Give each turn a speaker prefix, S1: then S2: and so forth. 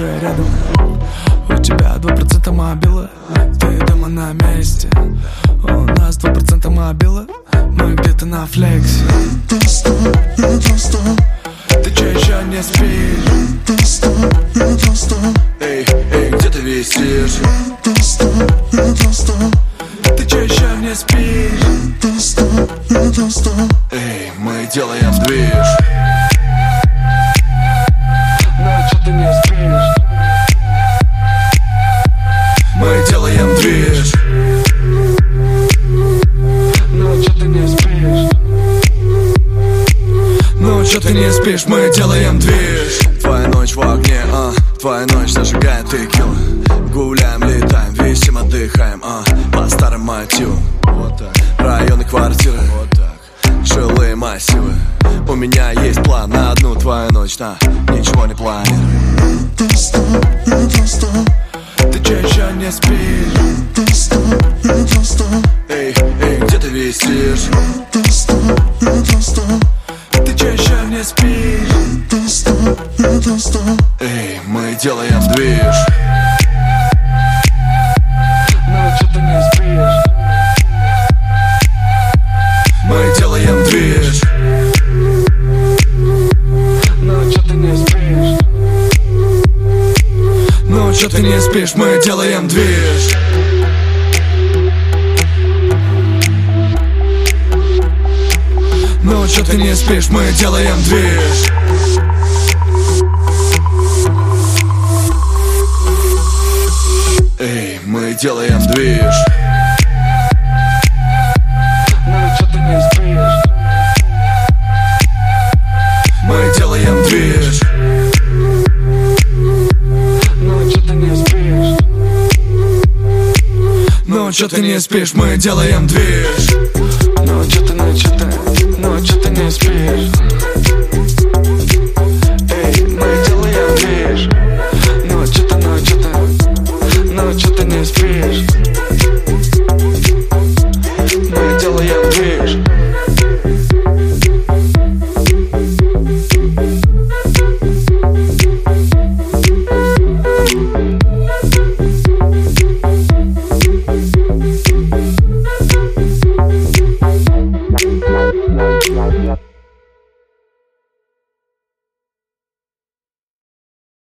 S1: уже рядом. У тебя 2% мобила, ты дома на месте. У нас 2% мобила, мы где-то на флексе. Ты че еще не спишь? Эй, эй, где ты висишь? Ты че еще не спишь? Эй, мы делаем движ. Но че ты не спишь? Мы делаем движ. Но че ты не спишь? Ну чё ты не спишь, мы делаем движ. Твоя ночь в огне, твоя ночь зажигает текилу. Гуляем, летаем, висим, отдыхаем, по старым мотивам. Вот так. Районы, квартиры, вот так. Жилые массивы. У меня есть план на одну твою ночь, ничего не планирую. Ты чё еще не спишь? Эй, эй, где ты висишь? Ты че еще не спишь? Эй, мы делаем движ. Ну че ты не спишь? Мы делаем движ. Ну че ты не спишь? Ну че ты не спишь? Мы делаем движ. Ну чё ты не спишь, мы делаем движ. Эй, мы делаем движ. Ну чё ты не спишь? Мы делаем движ. Ну чё ты не спишь? Ну чё ты не спишь, мы делаем движ.